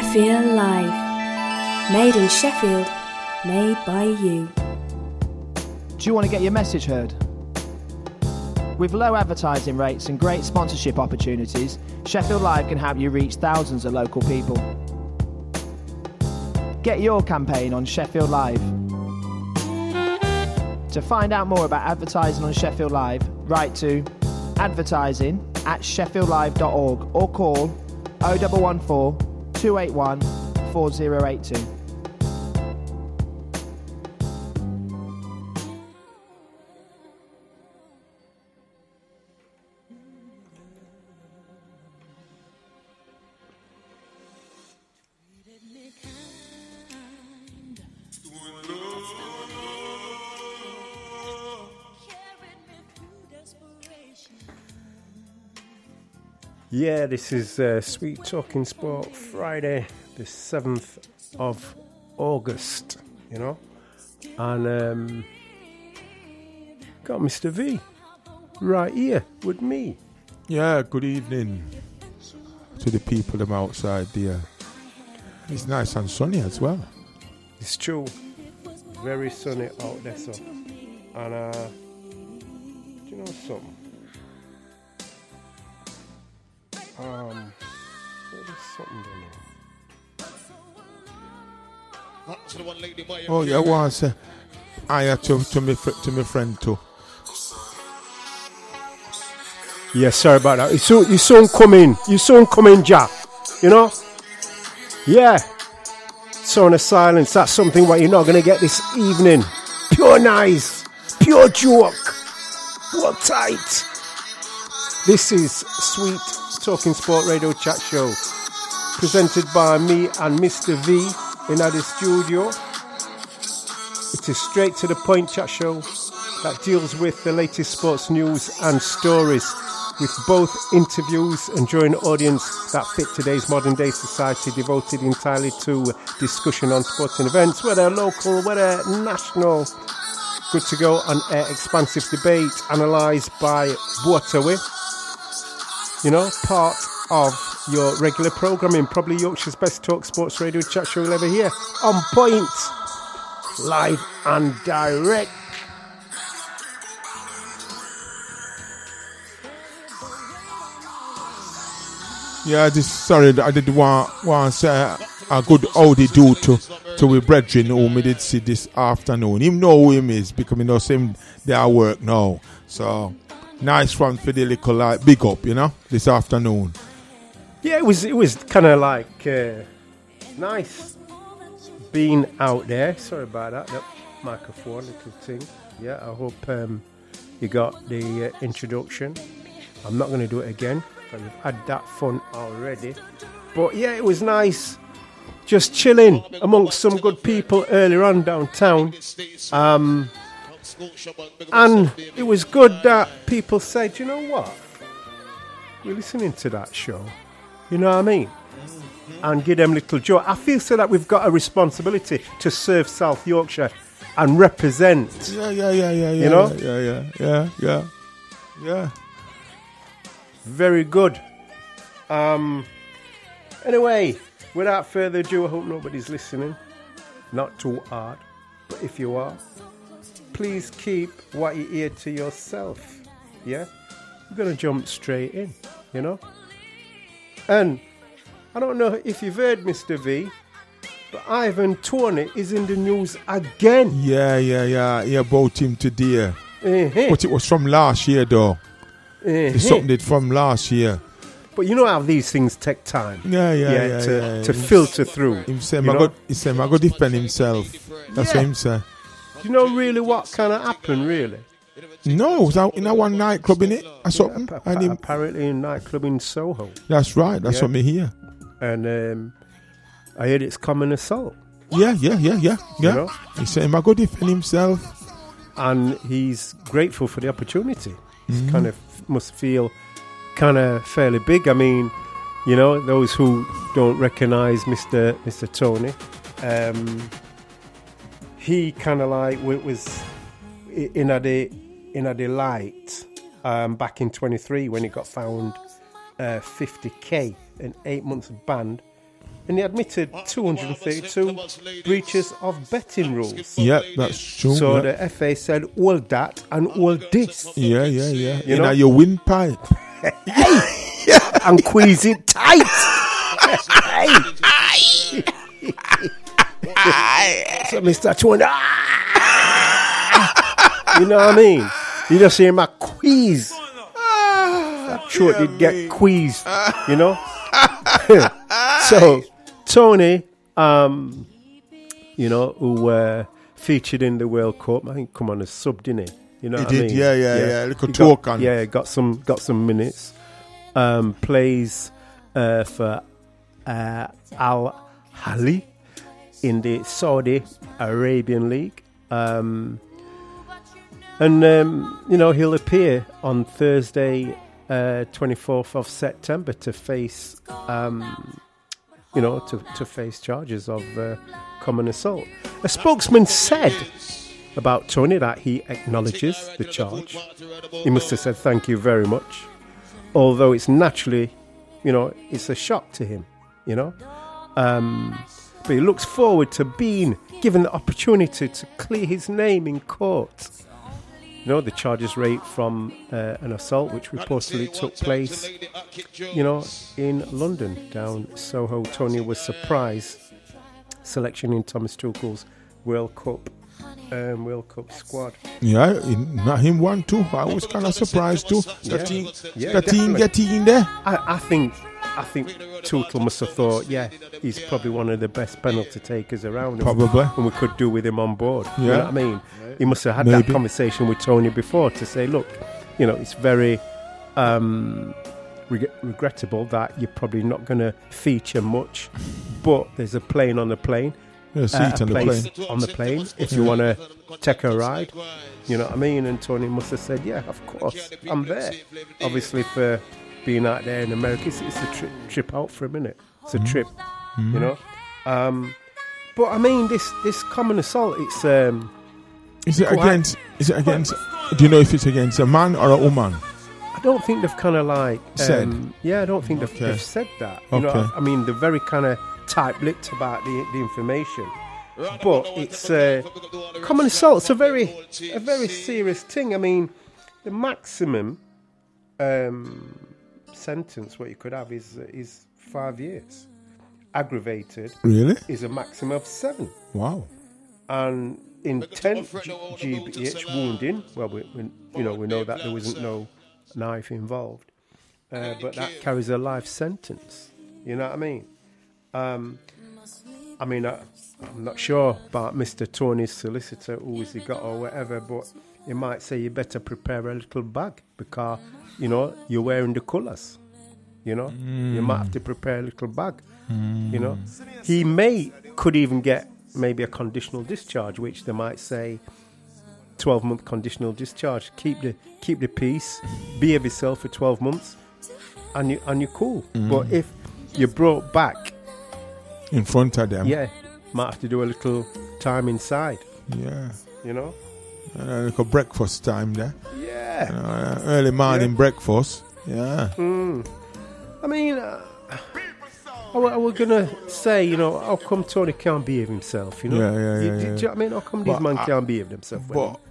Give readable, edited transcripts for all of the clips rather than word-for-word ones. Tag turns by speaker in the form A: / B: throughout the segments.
A: Feel Live. Made in Sheffield. Made by you.
B: Do you want to get your message heard? With low advertising rates and great sponsorship opportunities, Sheffield Live can help you reach thousands of local people. Get your campaign on Sheffield Live. To find out more about advertising on Sheffield Live, write to advertising@sheffieldlive.org or call 0114 281 4082.
C: Yeah, this is Sweet Talking Sport Friday, the 7th of August, you know, and got Mr. V right here with me.
D: Yeah, good evening to the people them outside there. It's nice and sunny as well.
C: It's true, very sunny out there, so, and do you know something? There's something down here.
D: Oh yeah, once I had to my friend too.
C: Yeah, sorry about that. You soon come in, Jack. You know? Yeah. Zone of silence. That's something what you're not going to get this evening. Pure nice, pure joke. What tight. This is Sweet Talking Sport Radio Chat Show, presented by me and Mr. V in the studio. It is straight to the point chat show that deals with the latest sports news and stories, with both interviews and drawing audience that fit today's modern day society, devoted entirely to discussion on sporting events, whether local, whether national. Good to go on air, expansive debate analysed by Waterway. You know, part of your regular programming, probably Yorkshire's best talk sports radio chat show you'll ever hear. On point, live and direct.
D: Yeah, I did want to say a good howdy do to we brethren whom we did see this afternoon. Him know who him is because we know him they are work now. So nice one for the little big up, you know, this afternoon.
C: Yeah, it was kind of like nice being out there. Sorry about that microphone, little thing. Yeah, I hope you got the introduction. I'm not going to do it again, but we've had that fun already. But yeah, it was nice just chilling amongst some good people earlier on downtown. And it was good that people said, you know what, we're listening to that show, you know what I mean, and give them little joy. I feel so that we've got a responsibility to serve South Yorkshire and represent.
D: Yeah.
C: You know?
D: Yeah.
C: Very good. Anyway, without further ado, I hope nobody's listening. Not too hard, but if you are, please keep what you hear to yourself. Yeah? We're going to jump straight in, you know? And I don't know if you've heard, Mr. V, but Ivan Toney is in the news again.
D: Yeah, about him today. But it was from last year, though. It's something from last year.
C: But you know how these things take time. To filter through.
D: He said, "I got to defend himself." That's what he said.
C: Do you know really what kind of happened, really?
D: No, it was out in a one nightclub, in it, or something.
C: Apparently in a nightclub in Soho.
D: That's right, that's what me hear.
C: And I heard it's common assault.
D: Yeah.
C: You know?
D: He said, "I got to defend himself."
C: And he's grateful for the opportunity. He kind of must feel kind of fairly big. I mean, you know, those who don't recognise Mr. Toney, he kind of like was in the light back in 23 when he got found 50k and 8 months banned and he admitted 232 breaches of betting rules.
D: Yeah, that's true.
C: So
D: yeah.
C: the FA said, all that and all this.
D: Yeah.
C: You know?
D: Your windpipe.
C: And squeeze it tight. So Mr. Tony, you know what I mean? You just hear my queeze. That throat did get queezed, you know? So Tony, you know, who featured in the World Cup, I think come on as sub, didn't he? You know
D: He
C: what
D: did,
C: I mean?
D: yeah. Like a talk on.
C: Yeah, got some minutes. Plays for Al Ahly in the Saudi Arabian League. And you know, he'll appear on Thursday, 24th of September to face, you know, to face charges of common assault. A spokesman said about Tony that he acknowledges the charge. He must have said thank you very much, although it's naturally, you know, it's a shock to him, you know. But he looks forward to being given the opportunity to clear his name in court. You know, the charges rate from an assault which reportedly took place, you know, in London, down Soho. Tony was surprised selection in Thomas Tuchel's World Cup squad.
D: Yeah, not him one too. I was kind of surprised too. That he
C: definitely.
D: get in there.
C: I think Tuchel must have thought, yeah, he's probably one of the best penalty takers around.
D: Probably.
C: And we could do with him on board.
D: Yeah.
C: You know what I mean? He must have had
D: Maybe.
C: that conversation with Tony before to say, look, you know, it's very regrettable that you're probably not going to feature much, but there's a plane on the plane.
D: Yeah, seat on the
C: place
D: plane.
C: on the plane if you want to take a ride, you know what I mean? And Tony must have said, yeah, of course, I'm there. Obviously, for being out there in America, it's a trip out for a minute. It's a trip, you know. But I mean, this common assault, it's
D: Is it against? Do you know if it's against a man or a woman?
C: I don't think they've kind of like
D: said.
C: Yeah, I don't think they've said that. You know, I mean, they're very kind of tight-lipped about the information. But it's common assault. It's a very serious thing. I mean, the maximum sentence what you could have is 5 years. Aggravated.
D: Really?
C: Is a maximum of 7.
D: Wow.
C: And intent GBH wounding. Well, we know that there wasn't no knife involved, but that carries a life sentence. You know what I mean? I'm not sure about Mr. Tony's solicitor, who has he got or whatever, but he might say you better prepare a little bag because, you know, you're wearing the colours. You know, you might have to prepare a little bag. You know, he could even get maybe a conditional discharge, which they might say 12-month conditional discharge. Keep the peace, behave yourself for 12 months, and you're cool. But if you're brought back
D: in front of them,
C: yeah, might have to do a little time inside.
D: Yeah,
C: you know,
D: like a breakfast time there.
C: Yeah,
D: you know, early morning breakfast. Yeah.
C: I mean, I was gonna say, you know, how come Tony can't behave himself? You know,
D: Yeah.
C: Do you know what I mean? How come these men can't behave themselves?
D: But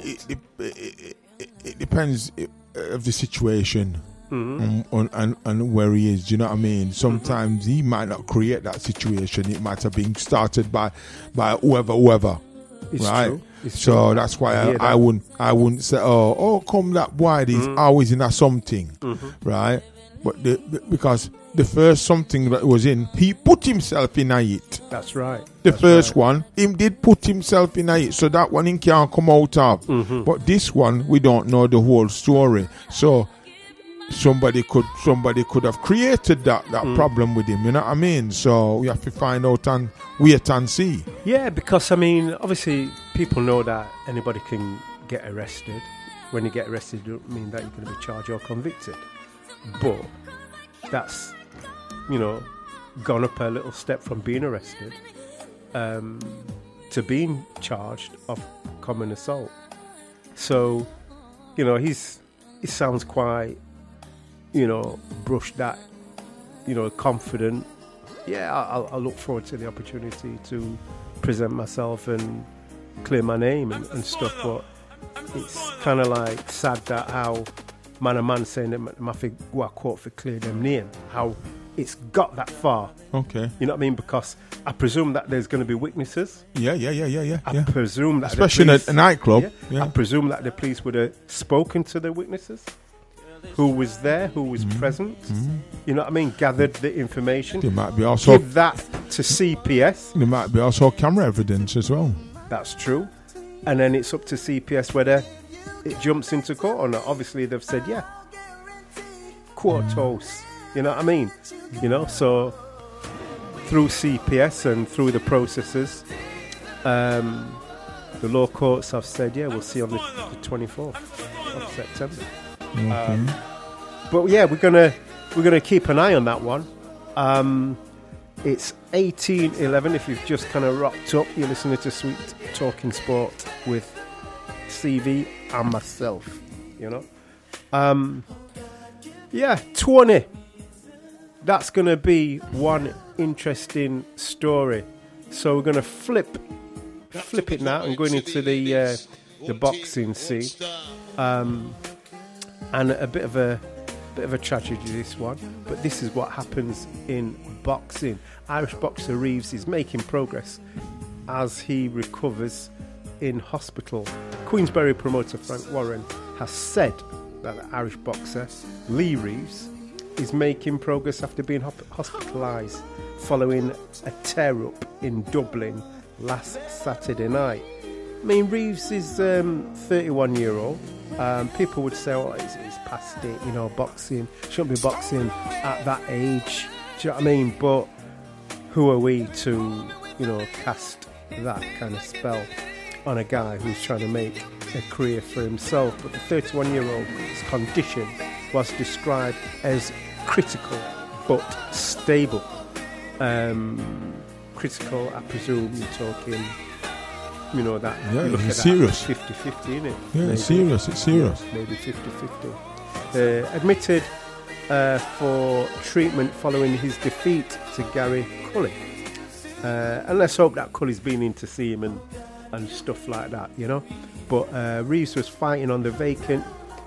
D: it depends of the situation. And where he is, do you know what I mean? Sometimes he might not create that situation. It might have been started by whoever.
C: It's
D: right?
C: True. It's
D: so
C: true.
D: that's why I wouldn't say, oh, come that boy is always in a something, right? But because the first something that was in, he put himself in a it.
C: That's right.
D: The first one, him did put himself in a it. So that one he can't come out of. But this one, we don't know the whole story. So somebody could have created that problem with him, you know what I mean? So we have to find out and wait and see.
C: Yeah, because I mean, obviously people know that anybody can get arrested. When you get arrested, it doesn't mean that you're going to be charged or convicted. But that's, you know, gone up a little step from being arrested to being charged of common assault. So, you know, he sounds quite, you know, brushed that, you know, confident, yeah, I'll look forward to the opportunity to present myself and clear my name and stuff. But it's kind of like sad that how man saying that my go a court for clear them name, how it's got that far.
D: Okay.
C: You know what I mean? Because I presume that there's going to be witnesses.
D: Yeah.
C: I presume that
D: especially
C: the police,
D: in a nightclub. Yeah.
C: I presume that the police would have spoken to the witnesses. Who was there? Who was present? You know what I mean? Gathered the information.
D: There might be also
C: give that to CPS.
D: There might be also camera evidence as well.
C: That's true. And then it's up to CPS whether it jumps into court or not. Obviously, they've said yeah. Quotos. You know what I mean? You know, so through CPS and through the processes, the law courts have said yeah, we'll see on the 24th of September.
D: Okay.
C: But yeah, we're gonna keep an eye on that one. It's 18:11. If you've just kind of rocked up, you're listening to Sweet Talking Sport with CV and myself. You know, yeah, 20. That's gonna be one interesting story. So we're gonna flip it now and going into the boxing scene. And a bit of a tragedy, this one, but this is what happens in boxing. Irish boxer Reeves is making progress as he recovers in hospital. Queensberry promoter Frank Warren has said that the Irish boxer Lee Reeves is making progress after being hospitalised following a tear-up in Dublin last Saturday night. I mean, Reeves is 31-year-old. People would say, oh, he's past it, you know, boxing. Shouldn't be boxing at that age. Do you know what I mean? But who are we to, you know, cast that kind of spell on a guy who's trying to make a career for himself? But the 31-year-old's condition was described as critical but stable. Critical, I presume you're talking... You know that.
D: Yeah,
C: you look
D: it's
C: at
D: serious.
C: 50-50, isn't it?
D: Yeah, it's serious. It's serious.
C: Maybe 50-50. Admitted for treatment following his defeat to Gary Cully. And let's hope that Cully's been in to see him and stuff like that, you know. But Reeves was fighting on the vacant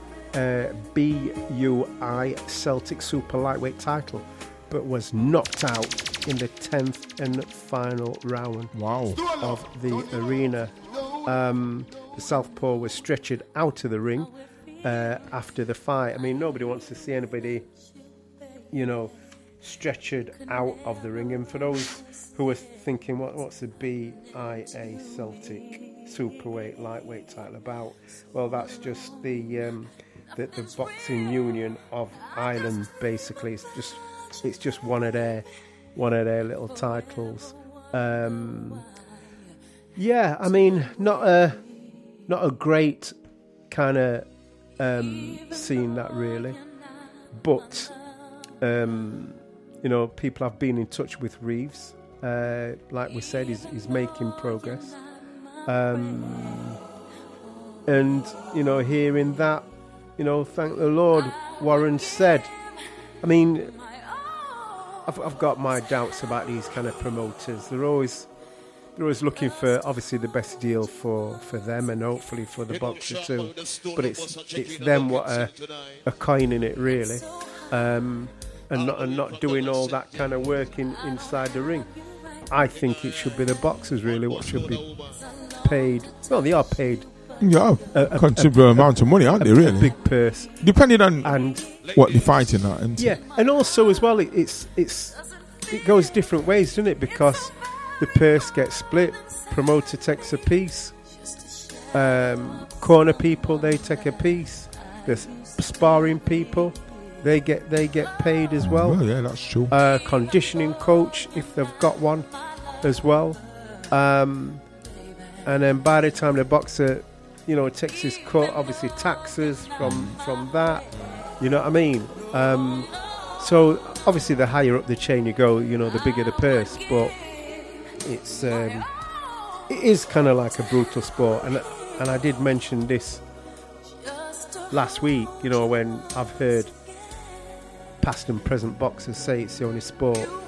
C: BUI Celtic Super Lightweight title, but was knocked out in the 10th and final round of the arena. The Southpaw was stretchered out of the ring after the fight. I mean, nobody wants to see anybody, you know, stretchered out of the ring. And for those who are thinking, what's the BIA Celtic Superweight Lightweight title about? Well, that's just the boxing union of Ireland. Basically, it's just one of their little titles. Yeah, I mean, not a great kind of scene, that really. But you know, people have been in touch with Reeves. Like we said, he's making progress. And you know, hearing that, you know, thank the Lord, Warren said. I mean, I've got my doubts about these kind of promoters. They're always looking for, obviously, the best deal for them and hopefully for the boxer too. But it's them what are coining it, really, and not doing all that kind of work inside the ring. I think it should be the boxers really what should be paid. Well, they are paid.
D: Yeah, a considerable amount of money, aren't they? Really,
C: a big purse,
D: depending on what they're fighting at. And
C: yeah, and also as well, it goes different ways, doesn't it? Because the purse gets split. Promoter takes a piece. Corner people, they take a piece. The sparring people, they get paid as well.
D: Well, yeah, that's true.
C: Conditioning coach, if they've got one, as well. And then by the time the boxer, you know, takes his cut, obviously taxes from that. You know what I mean? So obviously the higher up the chain you go, you know, the bigger the purse. But it is kind of like a brutal sport, and I did mention this last week. You know, when I've heard past and present boxers say it's the only sport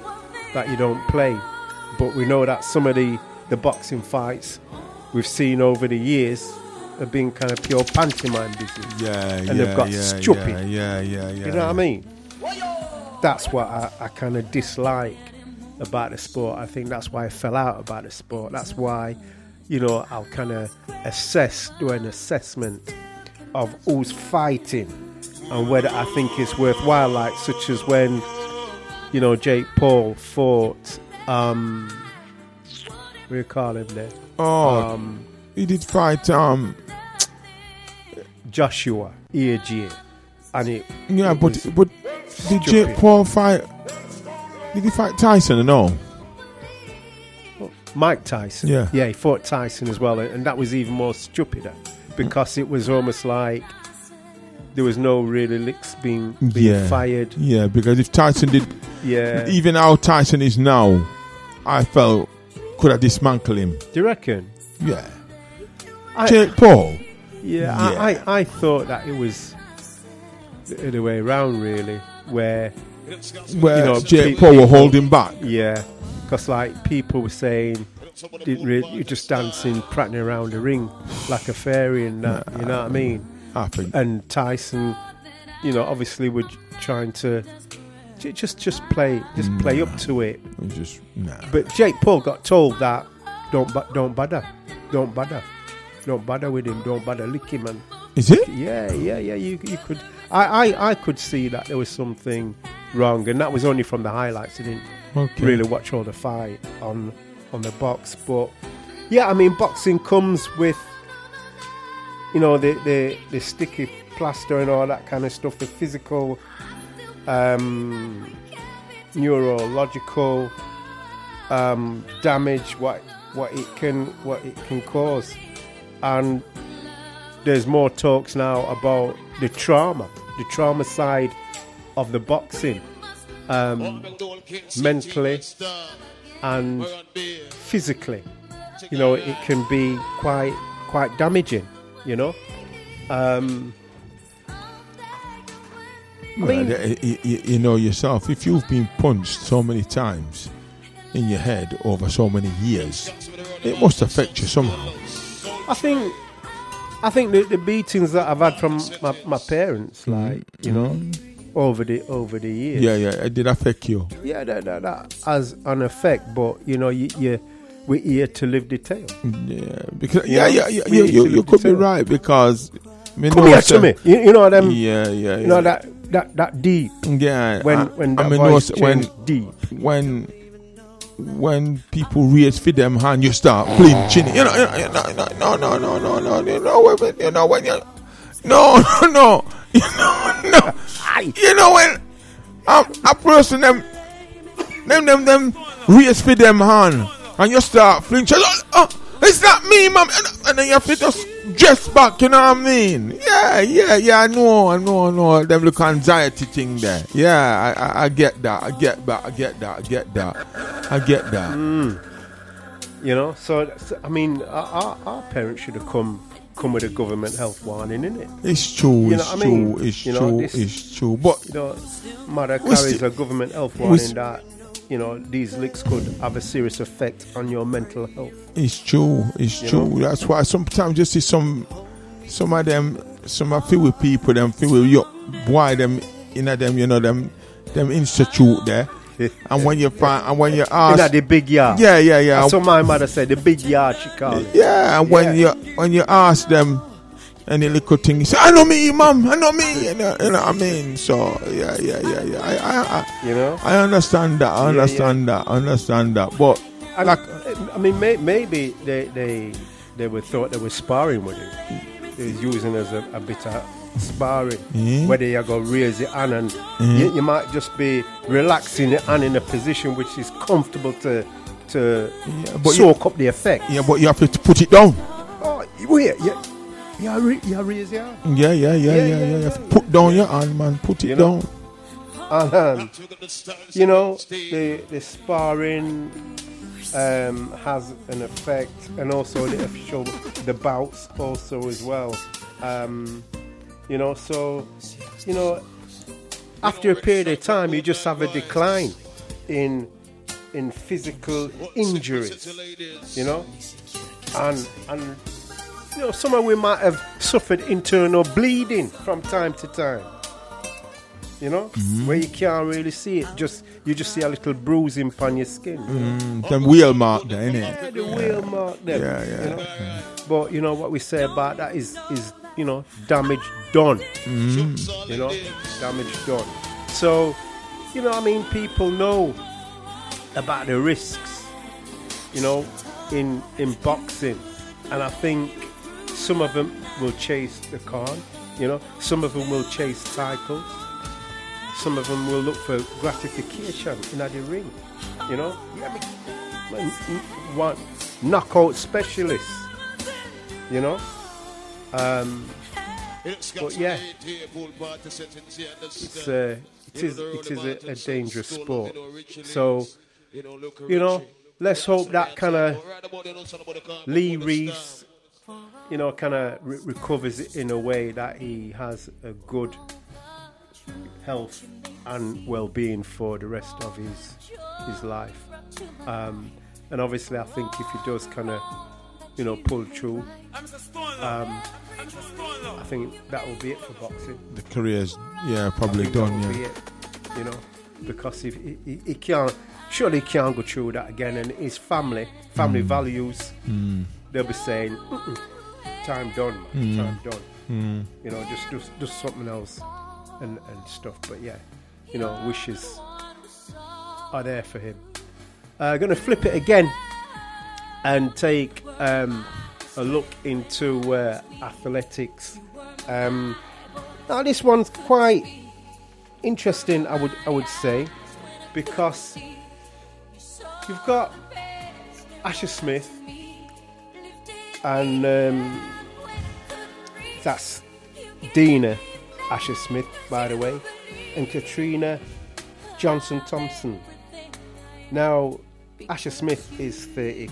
C: that you don't play. But we know that some of the boxing fights we've seen over the years have been kind of pure pantomime business. And they've got stupid. You know what I mean? That's what I kind of dislike about the sport. I think that's why I fell out about the sport. That's why, you know, I'll kind of do an assessment of who's fighting and whether I think it's worthwhile, like such as when, you know, Jake Paul fought what do you call him there?
D: He did fight
C: Joshua EJ, and it
D: but did Jake Paul fight? Did he fight Tyson or no?
C: Mike Tyson.
D: Yeah,
C: he fought Tyson as well, and that was even more stupider because it was almost like there was no really licks being fired.
D: Yeah, because if Tyson did, even how Tyson is now, I felt could have dismantled him.
C: Do you reckon?
D: Yeah. Jake Paul.
C: I thought that it was the other way around, really, where you know,
D: Jake Paul were holding back.
C: Yeah, because like people were saying, you're just dancing, prattling around the ring like a fairy and that. You know what I mean?
D: I think.
C: And Tyson, you know, obviously were trying to just play up to it. But Jake Paul got told that don't bother with him, don't bother lick him, and
D: is it?
C: Yeah. You could. I could see that there was something wrong, and that was only from the highlights. I didn't really watch all the fight on the box, but yeah, I mean, boxing comes with, you know, the sticky plaster and all that kind of stuff, the physical, neurological damage, what it can cause. And there's more talks now about the trauma side of the boxing, mentally and physically. You know, it can be quite damaging, you know. I mean,
D: you know yourself, if you've been punched so many times in your head over so many years, it must affect you somehow.
C: I think the beatings that I've had from my parents, like, you know, over the years.
D: Yeah, it did affect you.
C: Yeah, that has an effect, but you know, we're here to live the tale.
D: Yeah, because you could be right, because
C: come here to me. You know them.
D: Yeah.
C: You know that deep.
D: Yeah.
C: When that voice changed deep.
D: When people raise for them hand, you start flinching. You know, when you, no. You know when a person them raise for them hand, and you start flinching. Oh, it's not me, mom. And then you have to just dress back. You know what I mean? Yeah. I know. Them look anxiety thing there. Yeah, I get that. I get that.
C: You know, so I mean, our parents should have come with a government health warning, innit?
D: It's true.
C: You know what I mean?
D: It's true. But
C: you know, mother carries a government health warning that, you know, these licks could have a serious effect on your mental health.
D: It's true. That's why sometimes you see some of them, I feel with people, them feel with you, boy, them, you know, them institute there. And when you ask,
C: in the big yard.
D: Yeah.
C: That's what my mother said, the big yard, she called it.
D: Yeah, and when you ask them any little thing, you say, I know me, mom, I know me. You know what I mean? So yeah. I understand that. I understand that. But like,
C: I mean, maybe they thought they were sparring with it. They was using as a bit of sparring, whether you go raise your hand and you might just be relaxing your hand in a position which is comfortable to soak up the effect.
D: Yeah, but you have to put it down.
C: Oh, wait, you raise your hand.
D: Yeah. You have to put down your hand, man. Put it down.
C: And you know, the sparring has an effect, and also the bouts also as well. You know, so, you know, after a period of time, you just have a decline in in physical injuries, you know, and you know, some of we might have suffered internal bleeding from time to time, you know, where you can't really see it, you just see a little bruising on your skin.
D: Them wheel mark there, innit?
C: Yeah, the wheel mark there.
D: Yeah.
C: You know? But you know what we say about that is you know, damage done. You know, damage done. So, you know, I mean, people know about the risks, you know, in boxing, and I think some of them will chase the crown, you know, some of them will chase titles, some of them will look for gratification in the ring, you know. One knockout specialist, you know. But yeah, it is a dangerous sport. So, you know, let's hope that kind of Lee Reese, you know, kind of recovers it in a way that he has a good health and well-being for the rest of his life. And obviously, I think if he does kind of, you know, pull through, I think that will be it for boxing.
D: The career's probably done.
C: That will be it, you know, because if he can't, surely he can't go through that again. And his family values, they'll be saying, time done, man, time done. You know, just something else and stuff. But yeah, you know, wishes are there for him. Going to flip it again and take a look into athletics. Now this one's quite interesting, I would say, because you've got Asher Smith, and that's Dina Asher Smith, by the way, and Katrina Johnson-Thompson. Now, Asher Smith is 30,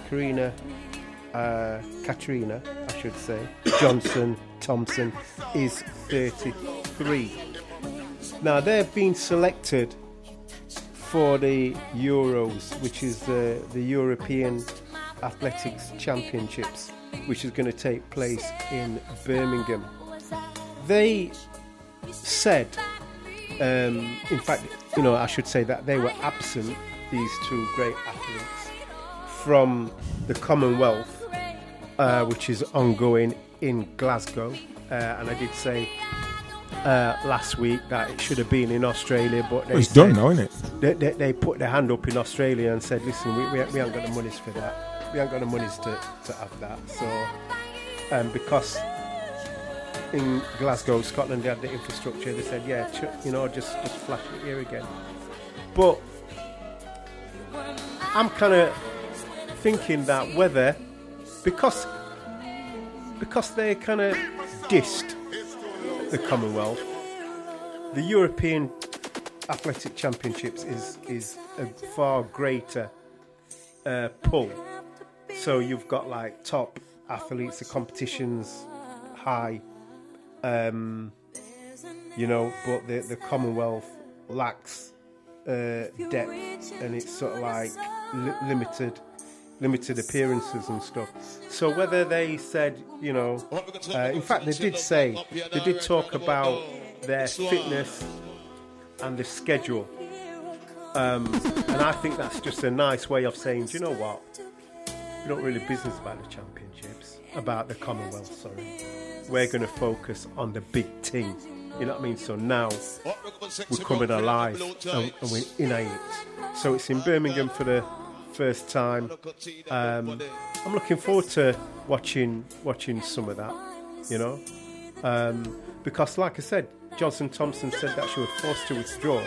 C: Katrina, I should say, Johnson-Thompson is 33. Now, they've been selected for the Euros, which is the European Athletics Championships, which is going to take place in Birmingham. They said, in fact, you know, I should say that they were absent, these two great athletes, from the Commonwealth, which is ongoing in Glasgow. And I did say last week that it should have been in Australia, but they
D: it's done now, isn't it?
C: They put their hand up in Australia and said, listen, we haven't got the monies for that. We haven't got the monies to have that. So, because in Glasgow, Scotland, they had the infrastructure, they said, yeah, you know, just flash it here again. But I'm kind of thinking that whether, because they kind of dissed the Commonwealth, the European Athletic Championships is a far greater pull. So you've got like top athletes, the competition's high, you know, but the Commonwealth lacks depth, and it's sort of like limited appearances and stuff. So whether they said, you know, in fact they did talk about their fitness and the schedule, and I think that's just a nice way of saying, do you know what, we're not really business about the championships, about the Commonwealth, sorry, we're going to focus on the big thing. You know what I mean? So now we're coming alive and we're in it. So it's in Birmingham for the first time. I'm looking forward to watching some of that, you know, because like I said, Johnson-Thompson said that she was forced to withdraw,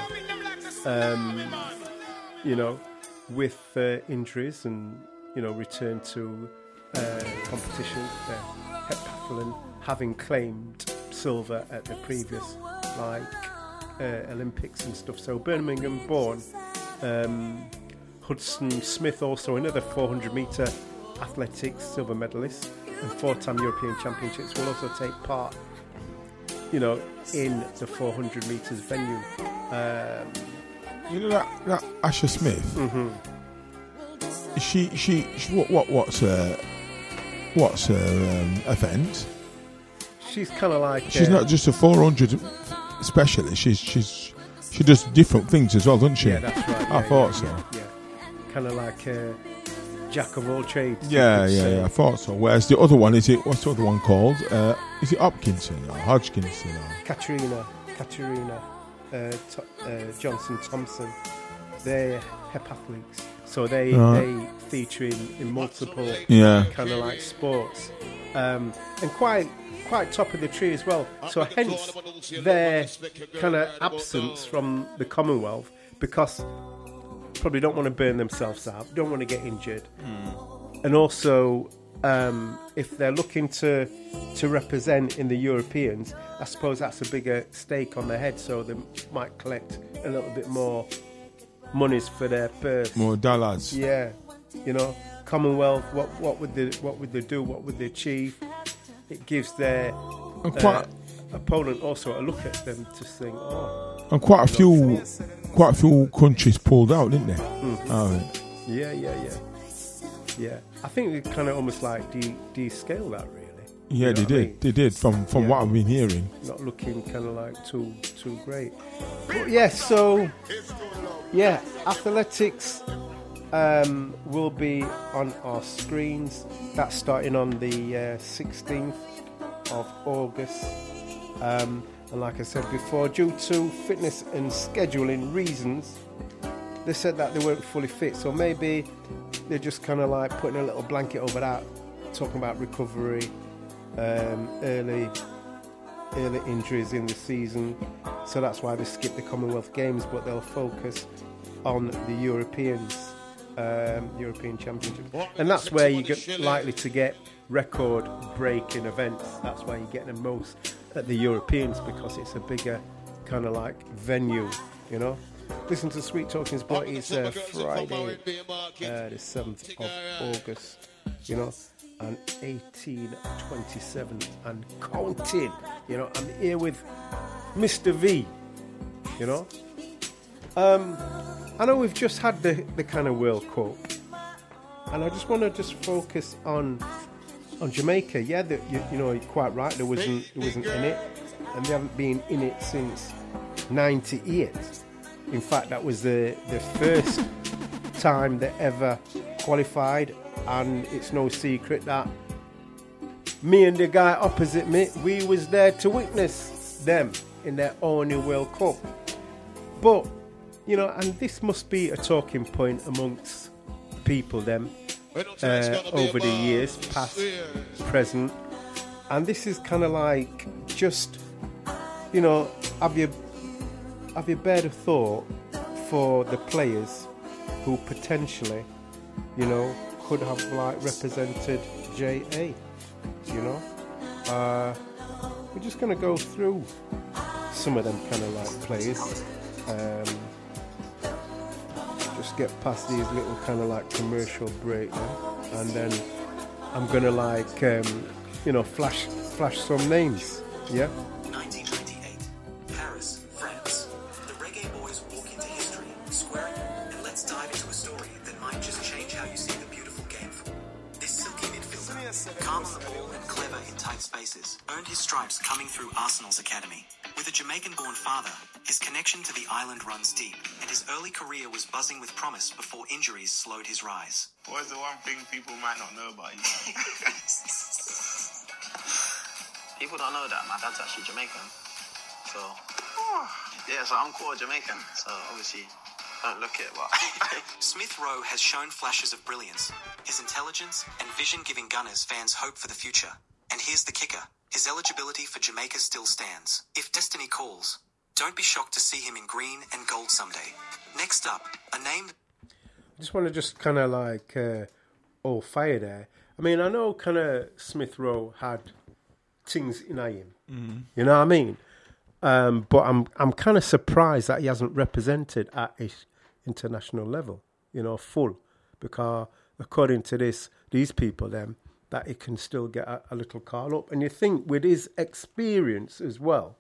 C: you know, with injuries, and, you know, return to competition. Heptathlon having claimed silver at the previous Olympics and stuff. So Birmingham born. Hudson Smith, also another 400 metre athletics silver medalist and 4-time European Championships, will also take part, you know, in the 400 metres venue.
D: You know that Asher Smith? what's her event?
C: She's kind of like...
D: She's not just a 400 specialist. She does different things as well, doesn't she?
C: Yeah, that's right.
D: I thought so.
C: Yeah. Kind of like jack of all trades.
D: Yeah, I thought so. Whereas the other one, what's the other one called? Is it Hopkinson or Hodgkinson?
C: Katerina Johnson Thompson. They're hepathletes. So they feature in multiple kind of like sports. And quite top of the tree as well. So hence their kind of absence from the Commonwealth, because probably don't want to burn themselves out, don't want to get injured. And also if they're looking to represent in the Europeans, I suppose that's a bigger stake on their head, so they might collect a little bit more monies for their purse.
D: More dollars.
C: Yeah. Commonwealth, what would they do, what would they achieve? It gives their opponent also a look at them to think,
D: and quite a few countries pulled out, didn't they?
C: Yeah. I think they kind of almost like descale that, really.
D: Yeah, they did. From what I've been hearing,
C: not looking kind of like too great. But yeah, so yeah, athletics will be on our screens. That's starting on the 16th of August. And like I said before, due to fitness and scheduling reasons, they said that they weren't fully fit. So maybe they're just kind of like putting a little blanket over that, talking about recovery, early injuries in the season. So that's why they skipped the Commonwealth Games, but they'll focus on the European Championship, and that's where you get likely to get record-breaking events. That's why you get the most at the Europeans, because it's a bigger kind of like venue, Listen to Sweet Talking Sport. It's Friday, the 7th of August, and 1827 and counting. I'm here with Mr. V. I know we've just had the kind of World Cup, and I just want to focus on Jamaica. Yeah, you're quite right. There wasn't in it, and they haven't been in it since '98. In fact, that was the first time they ever qualified, and it's no secret that me and the guy opposite me, we was there to witness them in their only World Cup. But and this must be a talking point amongst people them over the years, past, present, and this is kind of like just have you bared a thought for the players who potentially could have like represented JA. We're just going to go through some of them kind of like players. Just get past these little kind of like commercial break now, and then I'm gonna like flash some names. Yeah.
E: 1998, Paris, France. The Reggae Boys walk into history, squaring, and let's dive into a story that might just change how you see the beautiful game. This silky midfielder, calm on the ball and clever in tight spaces, earned his stripes coming through Arsenal's academy. With a Jamaican-born father, his connection to the island runs deep, and his early career was buzzing with promise before injuries slowed his rise.
F: What's the one thing people might not know about you?
E: People don't know that my dad's actually Jamaican. So, yeah, so I'm quarter Jamaican, so obviously don't look it, but... Smith Rowe has shown flashes of brilliance, his intelligence and vision giving Gunners fans hope for the future. And here's the kicker. His eligibility for Jamaica still stands. If destiny calls, don't be shocked to see him in green and gold someday. Next up, a name...
C: I just want to kind of like all fire there. I mean, I know kind of Smith Rowe had things in him. Mm-hmm. You know what I mean? But I'm kind of surprised that he hasn't represented at an international level, full. Because according to these people, that he can still get a little call up. And you think with his experience as well,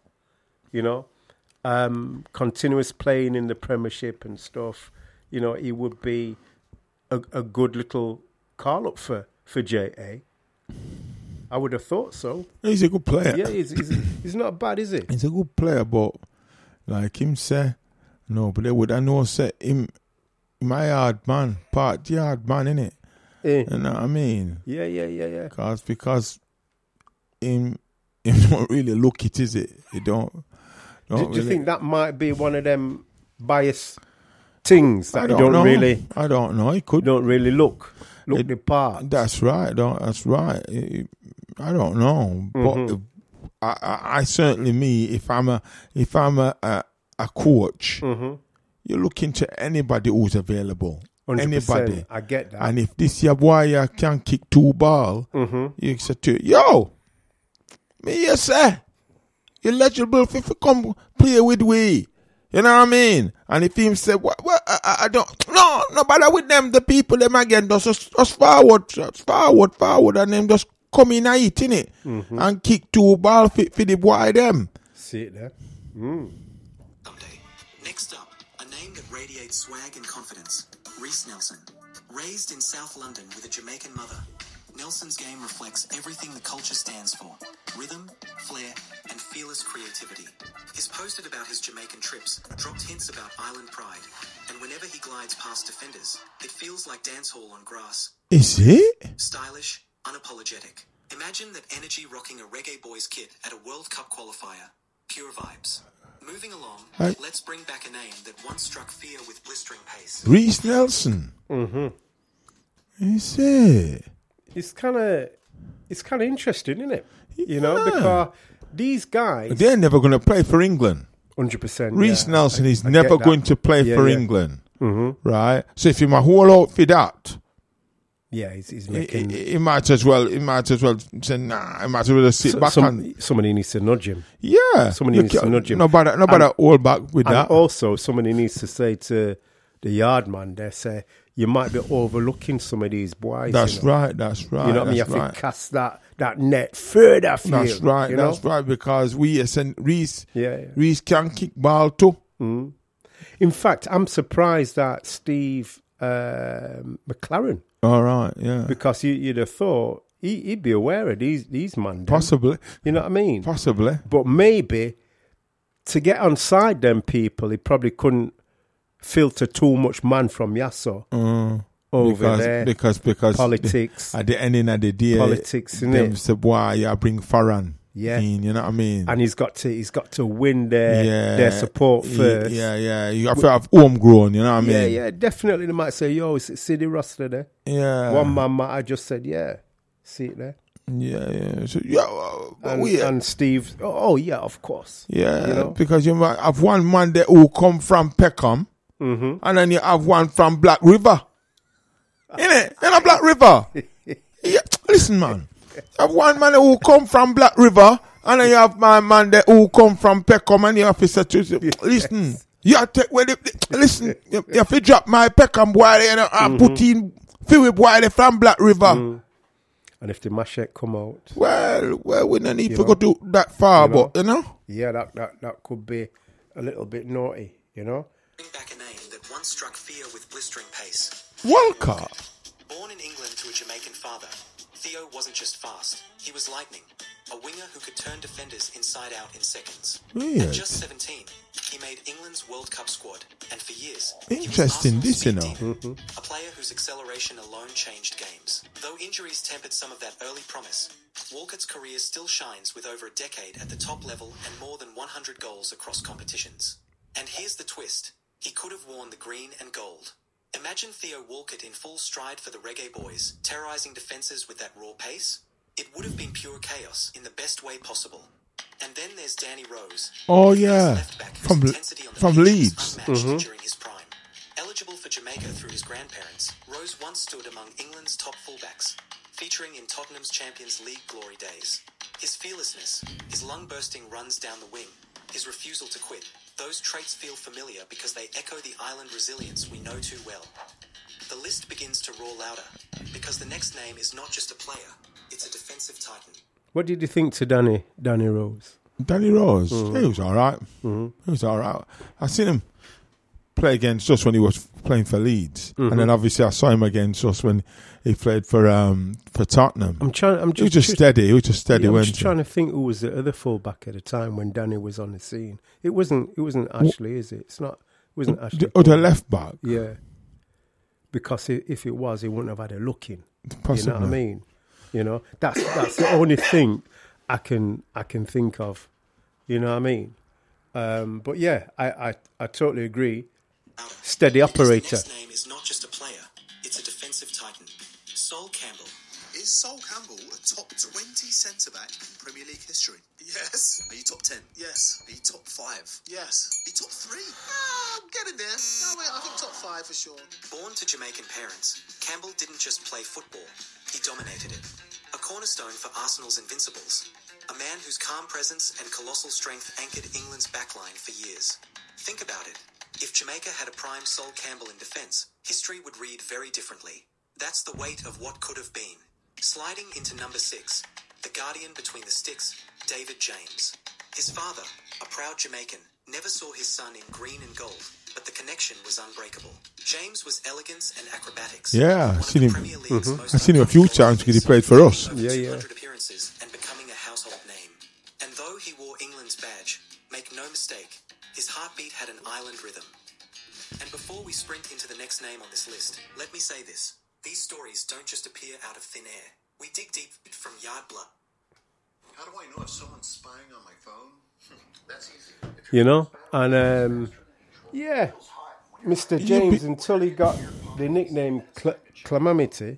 C: continuous playing in the Premiership and stuff, he would be a good little call up for JA. I would have thought so.
D: He's a good player.
C: Yeah, he's not bad, is he?
D: He's a good player, but like him say, no, but they would I know say him my yard man, part yard man, innit? You know what I mean?
C: Yeah.
D: Because him don't really look it, is it? He don't
C: Do
D: really.
C: you think that might be one of them bias things that
D: I
C: don't
D: know.
C: really
D: I don't know. He could.
C: don't really look the part?
D: That's right. That's right. I don't know, but I certainly if I'm a coach, you're looking to anybody who's available.
C: 100%,
D: Anybody.
C: I get that.
D: And if this your boy can kick 2 ball, you say to yo, me you say, you're eligible if you come play with we. You know what I mean? And if him say, what I don't, no bother with them, the people, them again, just forward, and them just come in and eat, innit? And kick 2 ball for the boy, them.
C: See it there.
E: Someday. Next up, a name that radiates swag and confidence. Reece Nelson. Raised in South London with a Jamaican mother, Nelson's game reflects everything the culture stands for. Rhythm, flair, and fearless creativity. He's posted about his Jamaican trips, dropped hints about island pride, and whenever he glides past defenders, it feels like dancehall on grass.
D: Is it?
E: Stylish, unapologetic. Imagine that energy rocking a Reggae Boys kit at a World Cup qualifier. Pure vibes. Moving along, let's bring back a name that once struck fear with blistering pace.
D: Reece Nelson. Is it?
C: It's kind of interesting, isn't it? You know, because these guys,
D: They're never going to play for England.
C: 100%.
D: Reece Nelson is
C: I
D: never
C: get that.
D: going to play
C: Yeah,
D: for
C: yeah.
D: England. Right? So if you're whole out for that,
C: Yeah, he's making.
D: he might as well say, nah, he might as well just sit back and...
C: Somebody needs to nudge him.
D: Yeah.
C: Somebody needs to nudge him.
D: Nobody hold back with
C: And
D: that.
C: also, somebody needs to say to the yard man, they say, you might be overlooking some of these boys.
D: That's
C: you know?
D: right.
C: You know what I mean? You have
D: right.
C: to cast that net further field.
D: That's right.
C: You know?
D: That's right. Because Reece
C: Yeah.
D: Reece can kick ball too.
C: In fact, I'm surprised that Steve McLaren,
D: All right. Yeah.
C: because you'd have thought he'd be aware of these man.
D: Possibly.
C: You know what I mean?
D: Possibly.
C: But maybe to get on side them people, he probably couldn't filter too much man from Yasso over there.
D: Because
C: Politics.
D: at the ending of the day,
C: Politics, innit?
D: them say, boy, you bring Farhan.
C: Yeah.
D: in, you know what I mean?
C: And he's got to win their support first.
D: Yeah. You have to have homegrown, you know what I mean?
C: Yeah, definitely. They might say, yo, see the roster there.
D: Yeah.
C: One man might have just said, yeah, see it there.
D: Yeah. So, but
C: And Steve, oh yeah, of course.
D: yeah,
C: you know?
D: because you might have one man there who come from Peckham, and then you have one from Black River. Innit? You know Black River? Yeah. Listen, man. You have one man who come from Black River, and then you have my man there who come from Peckham, and you have to say, listen, you have to take where listen, you have to drop my Peckham boy there and put in Philly boy there from Black River.
C: And if the Machete come out,
D: Well, we don't need to go to that far, but you know.
C: yeah, that could be a little bit naughty, you know.
E: Bring back a name that once struck fear with blistering pace.
D: Walcott.
E: Born in England to a Jamaican father, Theo wasn't just fast, he was lightning. A winger who could turn defenders inside out in seconds.
D: Weird.
E: At just 17, he made England's World Cup squad, and for years, he was
D: Interesting,
E: Arsenal's
D: this, you
E: speed
D: know.
E: demon, a player whose acceleration alone changed games. Though injuries tempered some of that early promise, Walcott's career still shines with over a decade at the top level and more than 100 goals across competitions. And here's the twist. He could have worn the green and gold. Imagine Theo Walcott in full stride for the Reggae Boys, terrorizing defenses with that raw pace. It would have been pure chaos in the best way possible. And then there's Danny Rose.
D: Oh,
E: a fierce
D: yeah.
E: left-back whose intensity on the
D: From
E: pitch was
D: Leeds.
E: unmatched during his prime. Eligible for Jamaica through his grandparents, Rose once stood among England's top fullbacks, featuring in Tottenham's Champions League glory days. His fearlessness, his lung-bursting runs down the wing, his refusal to quit, those traits feel familiar because they echo the island resilience we know too well. The list begins to roar louder, because the next name is not just a player, it's a defensive titan.
C: What did you think to Danny Rose?
D: Danny Rose, he was all right. He was all right. I seen him play against us when he was playing for Leeds, and then obviously I saw him against us when he played for Tottenham. He was just steady. He was just steady.
C: I'm just trying to think who was the other fullback at the time when Danny was on the scene. It wasn't Ashley, is it? It's not. It wasn't Ashley.
D: The left back.
C: Yeah. Because if it was, he wouldn't have had a look in.
D: Possibly.
C: You know what I mean? You know, that's the only thing I can think of. You know what I mean? But yeah, I totally agree. Steady operator.
E: His next name is not just a player; it's a defensive titan. Sol Campbell.
G: Is Sol Campbell a top 20 centre-back in Premier League history? Yes. Are you top 10? Yes. Are you top 5? Yes. Are you top 3? I'm getting there. No, wait, I think top 5 for sure.
E: Born to Jamaican parents, Campbell didn't just play football, he dominated it. A cornerstone for Arsenal's Invincibles. A man whose calm presence and colossal strength anchored England's backline for years. Think about it. If Jamaica had a prime Sol Campbell in defence, history would read very differently. That's the weight of what could have been. Sliding into number 6, the guardian between the sticks, David James. His father, a proud Jamaican, never saw his son in green and gold, but the connection was unbreakable. James was elegance and acrobatics.
D: Yeah, I've seen him. I've seen him a few times because he played for us.
C: Yeah.
E: 200 appearances and becoming a household name. And though he wore England's badge, make no mistake, his heartbeat had an island rhythm. And before we sprint into the next name on this list, let me say this. These stories don't just appear out of thin air. We dig deep from yard blood.
G: How do I know if someone's spying on my phone? That's easy.
C: You know, and yeah, Mr. James, until he got the nickname Calamity,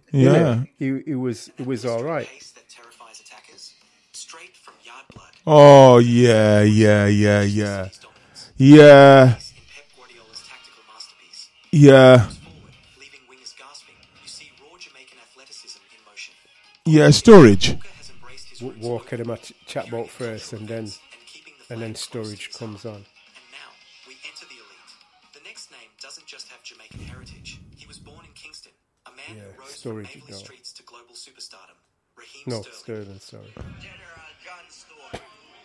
C: he was all right.
E: Pace that terrifies attackers, straight from yard blood.
D: Oh yeah.
E: His dominance.
D: Yeah.
E: In Pep Guardiola's tactical masterpiece.
D: Yeah.
E: Leaving wingers gasping. You see raw Jamaican athleticism in motion.
D: Yeah, Sturridge.
E: Walker has embraced his roots
C: Walker him at chatbot first, and then
E: keeping the
C: and then
E: flag close
C: Sturridge
E: to his
C: comes
E: heart.
C: on.
E: And now we enter the elite. The next name doesn't just have Jamaican heritage. He was born in Kingston, a man who rose from
C: Sturridge,
E: Mabley
C: no.
E: Streets to global superstardom. Raheem
C: No,
E: Sterling.
C: Sterling, sorry.
F: General John Stewart.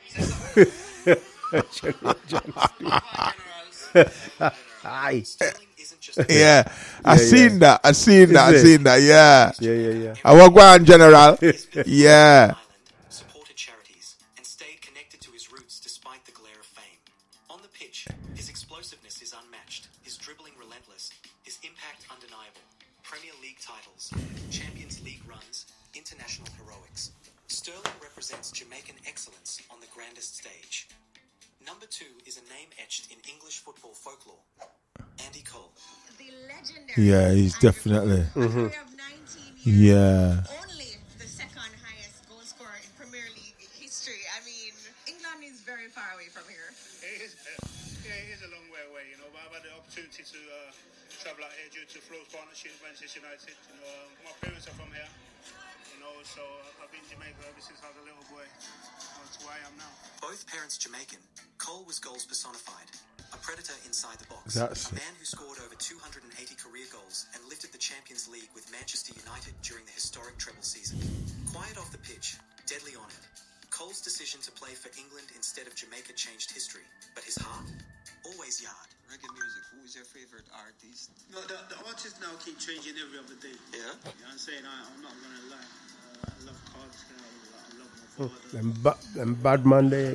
C: Aye.
E: Sterling isn't just a
D: Yeah, I seen that.
C: Is it?
D: Yeah.
C: Yeah.
D: I want go on, General. Yeah.
E: island, supported charities, and stayed connected to his roots despite the glare of fame. On the pitch, his explosiveness is unmatched, his dribbling relentless, his impact undeniable. Premier League titles, Champions League runs, international heroics. Sterling represents Jamaican excellence on the grandest stage. Number 2 is a name etched in English football folklore. Andy Cole.
H: The legendary.
D: Yeah, he's definitely.
H: A career of 19 years.
D: Yeah.
H: Only the second highest goal scorer in Premier League history. I mean, England is very far away from here.
F: It is a long way away, you know, but I've had the opportunity to travel out here due to Flo's partnership with Manchester United. You know, my parents are from here, you know, so I've been in Jamaica ever since I was a little boy. That's who I am now.
E: Both parents Jamaican, Cole was goals personified. A predator inside the box.
D: That's
E: a man who scored over 280 career goals and lifted the Champions League with Manchester United during the historic treble season. Quiet off the pitch, deadly on it. Cole's decision to play for England instead of Jamaica changed history, but his heart? Always yard.
I: Reggae music, who is your favorite artist?
F: No, the artists now keep changing every other day.
I: Yeah?
F: You know what I'm saying? I'm not going to lie. I love Carter, I love my father.
C: Them Bad Monday.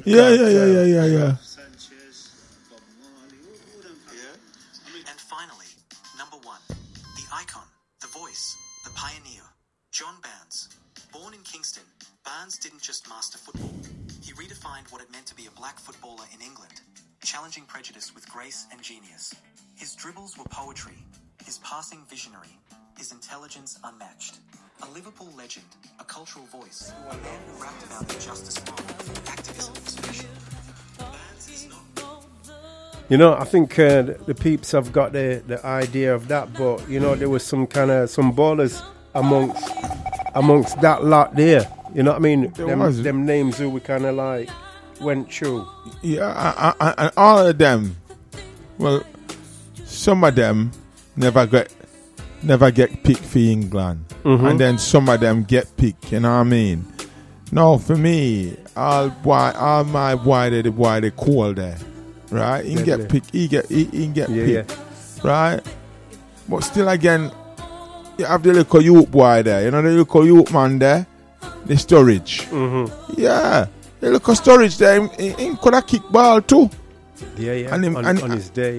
D: Yeah.
F: Sanchez, Bob Marley, all them kind
I: Yeah?
E: And finally, number 1, the icon, the voice, the pioneer, John Barnes. Born in Kingston, Barnes didn't just master football. He redefined what it meant to be a black footballer in England, challenging prejudice with grace and genius. His dribbles were poetry, his passing visionary, his intelligence unmatched. A Liverpool legend, a cultural voice, a man who rapped about injustice and activism was passion. Barnes is not
C: You know, I think the peeps have got the idea of that, but you know, there was some ballers amongst that lot there. You know what I mean? Them names who we kind of like went through.
D: Yeah, and all of them. Well, some of them never get picked for England, and then some of them get picked. You know what I mean? No, for me, all my boy, the boy they call there, right? He get picked. He get picked. right? But still, again, you have the little youth boy there. You know the little youth man there, the Sturridge. Yeah, the little Sturridge there. He could have kicked ball too.
C: Yeah.
D: And him,
C: on his day.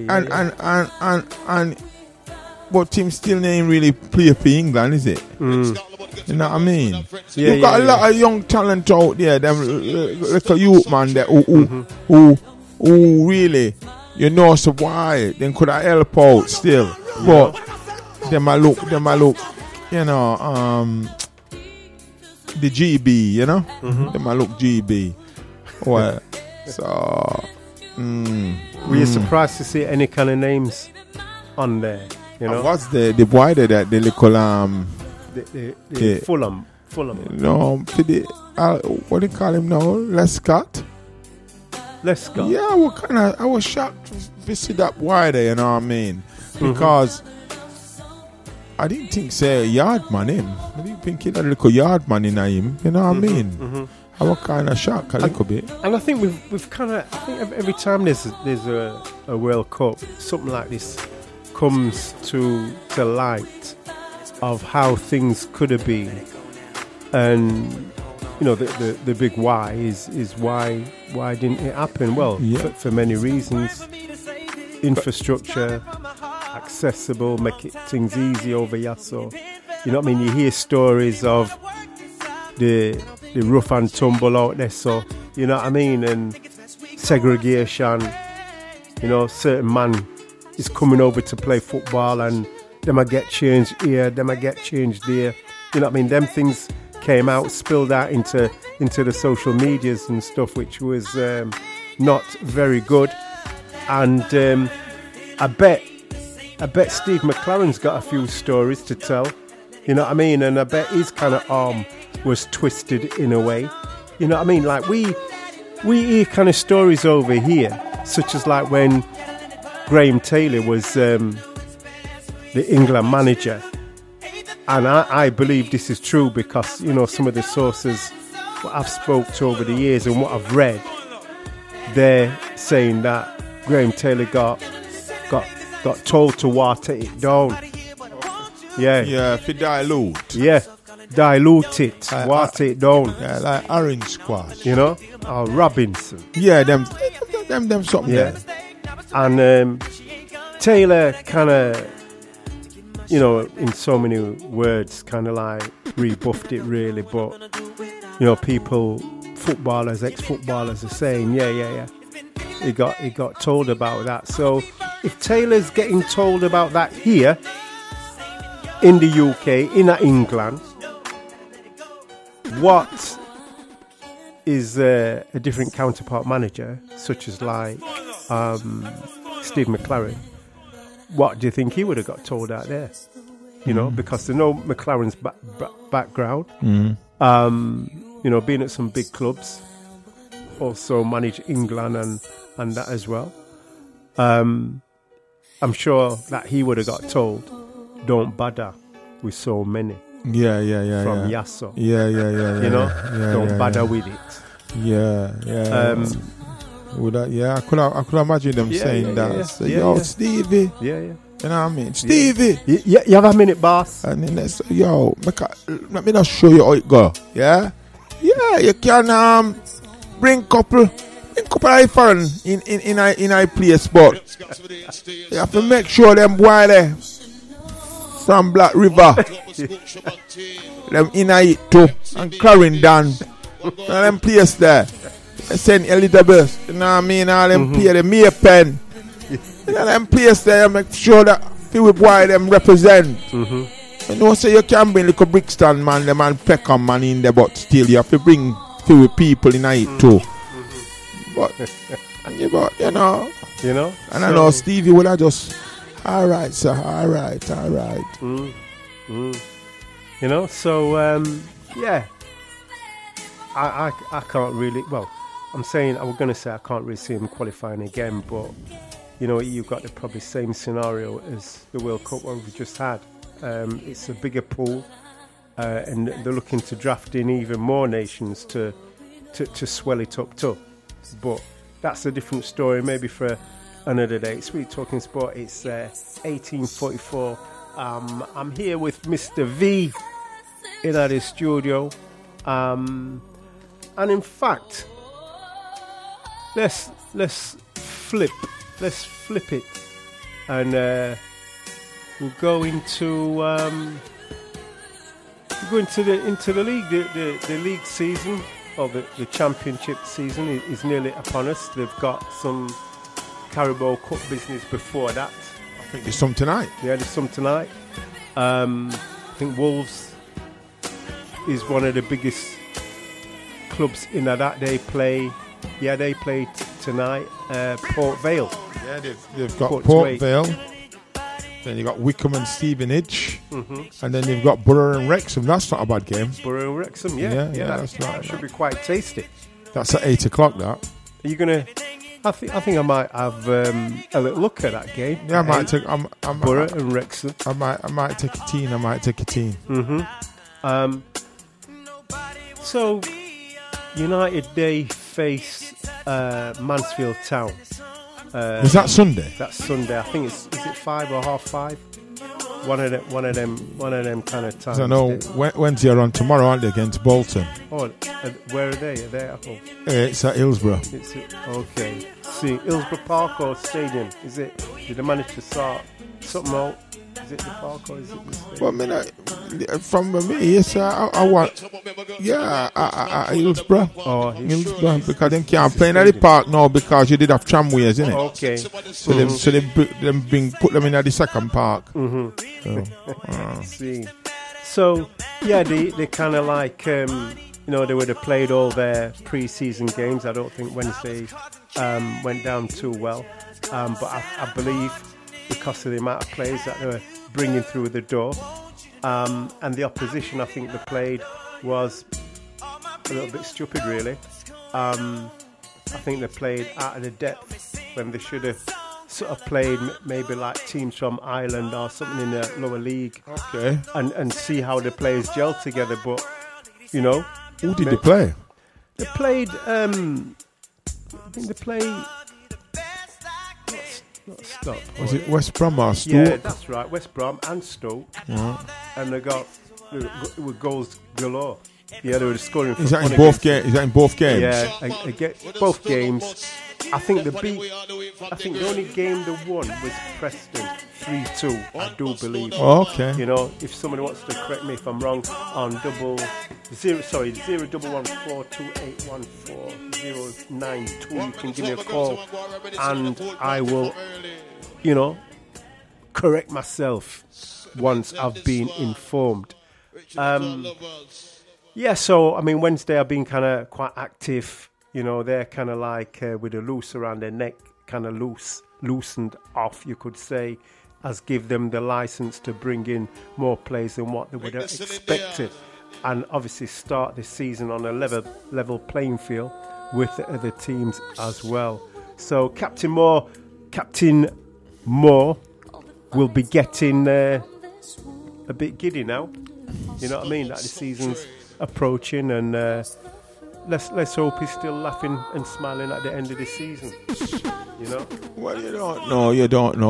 D: And but him still ain't really play for England, is it? You know what I mean?
C: Yeah,
D: You've got a lot of young talent out there. Them little youth man there who really, you know, so why they could have help out still. But them a look, you know, the GB, you know, them a look GB. Well, so.
C: Were you surprised to see any kind of names on there? You know,
D: what's the boy there that the little
C: the Fulham.
D: No, for the what do you call him now? Lescott. Yeah, I was shocked to see that boy there. You know what I mean? Because I didn't think say Yardman him. I didn't think he had a little Yardman in him. You know what I mean? I was kind of shocked a little bit.
C: And I think we've kind of, I think every time there's a World Cup, something like this comes to light of how things could have been. And, you know, the big why is why didn't it happen? Well, for many reasons. Infrastructure, accessible, make things easy over Yasso. You know what I mean? You hear stories of the rough and tumble out there, so you know what I mean, and segregation. You know, certain man is coming over to play football, and them I get changed here, them I get changed there. You know what I mean? Them things came out, spilled out into the social medias and stuff, which was not very good. And I bet Steve McLaren's got a few stories to tell. You know what I mean? And I bet his kind of arm was twisted in a way. You know what I mean? Like we hear kind of stories over here, such as like when Graham Taylor was the England manager. And I believe this is true because, you know, some of the sources what I've spoke to over the years and what I've read, they're saying that Graham Taylor got told to water it down. Yeah,
D: if you dilute.
C: Yeah, dilute it, water it down.
D: Yeah, like orange squash.
C: You know, or Robinson.
D: Yeah, them something there.
C: And Taylor kind of, you know, in so many words, kind of like rebuffed it really. But, you know, people, footballers, ex-footballers are saying, yeah. He got told about that. So if Taylor's getting told about that here in the UK, in England, what is a different counterpart manager, such as like Steve McLaren, what do you think he would have got told out there? You know, because they know McLaren's background, you know, being at some big clubs, also manage England and that as well. I'm sure that he would have got told, don't bother with so many.
D: Yeah.
C: From Yasso.
D: Yeah.
C: You know, don't bother with it.
D: Yeah. I could imagine them saying that. Yo, Stevie.
C: Yeah.
D: You know what I mean? Stevie.
C: You have a minute, boss.
D: And then they say, yo, let me just show you how it go. Yeah? Yeah, you can bring couple iPhone in a place, but you have to make sure them boy there from Black River them in it too and Clarendon and them place there. St. Elizabeth, you know what I mean? All them play the May Pen. You know them place there, make sure that few boy them represent. You know, so you can bring little Brixton man, the man Peckham man in there, but still you have to bring few people in it too. But you know, and I know Stevie would have just, all right, sir, all right.
C: You know, so yeah, I can't really. Well, I'm going to say I can't really see him qualifying again, but you know, you've got the probably same scenario as the World Cup one we just had. It's a bigger pool, and they're looking to draft in even more nations to swell it up too. But that's a different story, maybe for another day. Sweet Talking Sport. It's 18:44. I'm here with Mr. V in the studio, and in fact, let's flip it, and we'll go into the league. The league season, or the championship season, is nearly upon us. They've got some Carabao Cup business before that.
D: I think there's some tonight.
C: Yeah, there's some tonight. I think Wolves is one of the biggest clubs in that. They play tonight. Port Vale.
D: Yeah, they've got Port Vale. Then you've got Wickham and Stevenage. And then you've got Borough and Wrexham. That's not a bad game.
C: Borough and Wrexham, yeah. That should be quite tasty.
D: That's at 8 o'clock, that.
C: Are you going to... I think I might have a little look at that game.
D: Yeah, I might take...
C: Borough and Wrexham.
D: I might take a teen.
C: So, United, they face Mansfield Town.
D: Is that Sunday?
C: That's Sunday. I think is it 5 or 5:30? One of them kind of times.
D: I know Wednesday are on tomorrow, aren't they, against Bolton?
C: Oh, where are they? Are they at home?
D: It's at Hillsborough.
C: Okay. See, Hillsborough Park or Stadium? Is it? Did they manage to sort something out? Is it the park or is it the stadium?
D: Well, from me, yes, I want. Yeah, Hillsborough.
C: Oh,
D: Hillsborough, because they can't play in the park now because you did have tramways, innit?
C: Okay.
D: So they put them in the second park.
C: See. So yeah, they kind of like they would have played all their pre-season games. I don't think Wednesday went down too well, but I believe because of the amount of players that they were bringing through the door, and the opposition I think they played was a little bit stupid, really. I think they played out of the depth when they should have sort of played maybe like teams from Ireland or something in the lower league.
D: Okay.
C: And see how the players gel together. But who
D: did they play?
C: They played. I think they played. Not Stoke.
D: Was it West Brom or Stoke?
C: Yeah, that's right. West Brom and Stoke.
D: Right.
C: And they got with goals galore. Yeah, they were scoring.
D: Is that in both games?
C: Yeah, both games. I think the only game they won was Preston 3-2. I do believe.
D: Oh, okay.
C: If somebody wants to correct me if I'm wrong on 01142814092. You can give me a call, and I will, correct myself once I've been informed. Yeah, so I mean Wednesday I've been kind of quite active. They're kind of like with a noose around their neck, kind of loosened off, you could say, as give them the license to bring in more players than what they would have expected, and obviously start the season on a level playing field with the other teams as well. So Captain Moore will be getting a bit giddy now. You know what I mean? That the season's approaching, and let's hope he's still laughing and smiling at the end of the season.
D: Well, you don't know.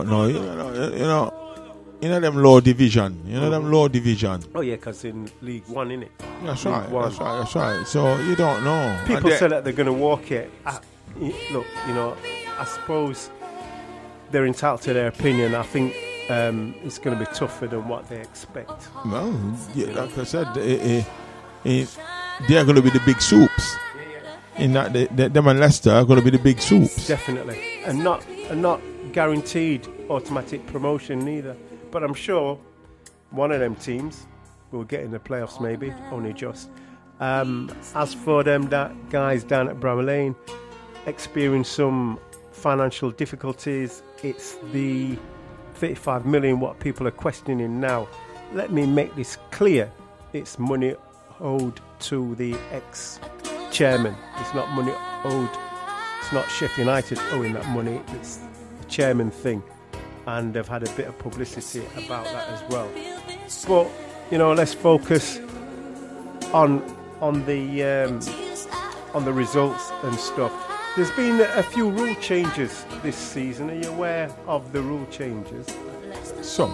D: Them low division. Them low division.
C: Oh yeah, because in League One, innit?
D: That's right. So you don't know.
C: People say that they're going to walk it. Look, I suppose they're entitled to their opinion. I think it's going to be tougher than what they expect.
D: Well, like I said, they're going to be the big soups. In that, them and Leicester are going to be the big soups.
C: Definitely, and not guaranteed automatic promotion neither. But I'm sure one of them teams will get in the playoffs, maybe only just. As for them, that guys down at Bramall Lane experience some financial difficulties. It's the 35 million what people are questioning now. Let me make this clear. It's money owed to the ex-chairman. It's not money owed. It's not Sheffield United owing that money. It's the chairman thing. And they've had a bit of publicity about that as well. But, let's focus on the results and stuff. There's been a few rule changes this season. Are you aware of the rule changes?
D: Some.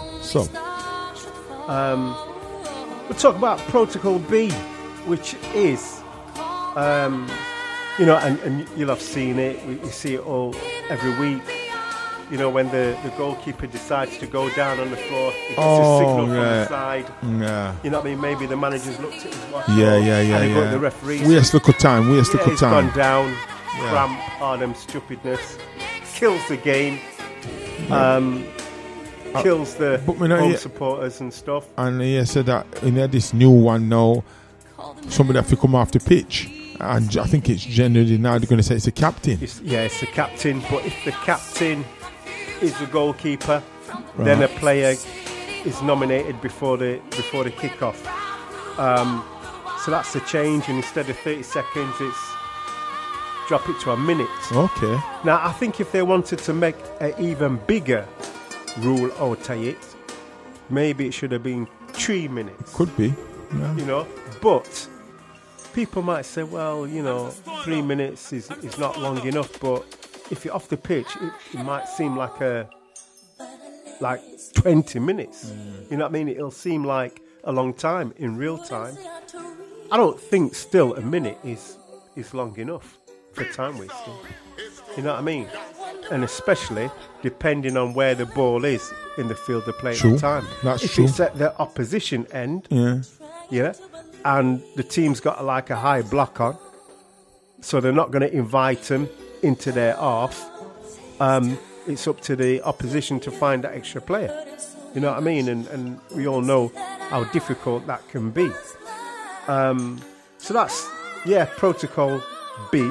C: We'll talk about Protocol B, which is, you know, and you'll have seen it. You see it all every week. You know, when the goalkeeper decides to go down on the floor, he gets a signal from the side.
D: Yeah.
C: You know what I mean? Maybe the manager's looked at his watch.
D: Yeah.
C: And he got the referees.
D: Waste of time.
C: He's gone down. Cramp, all them stupidness. Kills the game. Kills the home supporters and stuff.
D: And he said that in this new one now, somebody have to come off the pitch. And I think it's generally now they're going to say it's the captain.
C: It's the captain. But if the captain is the goalkeeper, then a player is nominated before the kick-off. So that's the change, and instead of 30 seconds, it's drop it to a minute.
D: Okay.
C: Now, I think if they wanted to make an even bigger rule out of it, maybe it should have been 3 minutes.
D: Could be. Yeah.
C: You know, but people might say, well, you know, 3 minutes is not long enough, but if you're off the pitch, it might seem like 20 minutes. You know what I mean? It'll seem like a long time in real time. I don't think still a minute is long enough for time wasting. You know what I mean? And especially depending on where the ball is in the field of play at the time.
D: That's
C: if
D: true.
C: it's at the opposition end,
D: yeah,
C: and the team's got like a high block on, so they're not going to invite them into their half. It's up to the opposition to find that extra player. You know what I mean? And we all know how difficult that can be. So that's, Protocol B.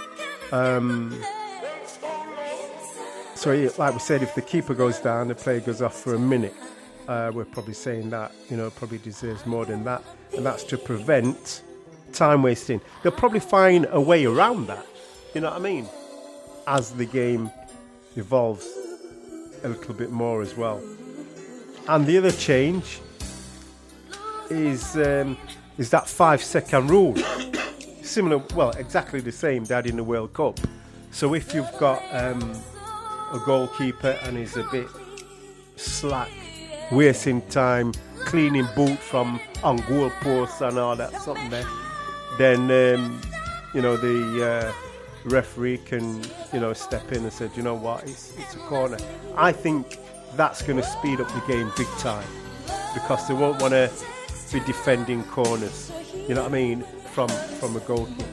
C: So like we said, if the keeper goes down, the player goes off for a minute. We're probably saying that, you know, probably deserves more than that. And that's to prevent time wasting. They'll probably find a way around that. You know what I mean? As the game evolves a little bit more as well. And the other change is that 5-second rule. Similar, well, exactly the same that in the World Cup. So if you've got a goalkeeper and he's a bit slack, wasting time, cleaning boot from on goal posts and all that something there, then you know, the referee can, you know, step in and say, you know what, it's a corner. I think that's going to speed up the game big time, because they won't want to be defending corners, you know what I mean, from a goalkeeper.